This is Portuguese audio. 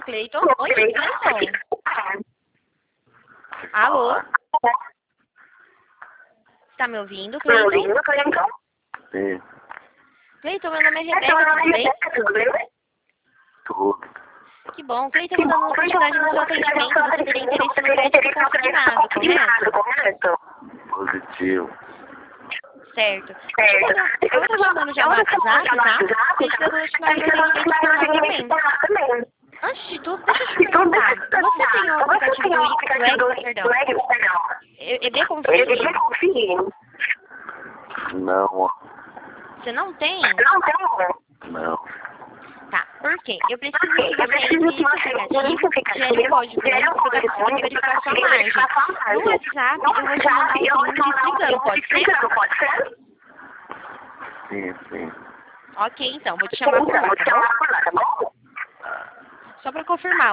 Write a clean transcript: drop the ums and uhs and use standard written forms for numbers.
Cleiton. Oi, Cleiton. Alô? Tá me ouvindo, Cleiton? Sim. Cleiton, meu nome é Rebeca, tudo bem? Tudo. Que bom. Cleiton, eu vou dar uma oportunidade no seu atendimento. Você teria interesse no crédito consignado, correto? Positivo. Certo. Eu vou te mandando já no WhatsApp, tá? Precisa do atendimento também. Antes de tudo, deixa eu te perguntar. Você tem o aplicativo do Eggs, perdão? EB Config? Não. Você não tem? Não. Tá, por quê? Eu preciso que você entre nesse aplicativo, gere um código para conseguir verificar sua margem. No WhatsApp, eu vou te mandar um link explicando, pode ser? Sim. Ok, então, vou te chamar por lá, tá bom? Só para confirmar.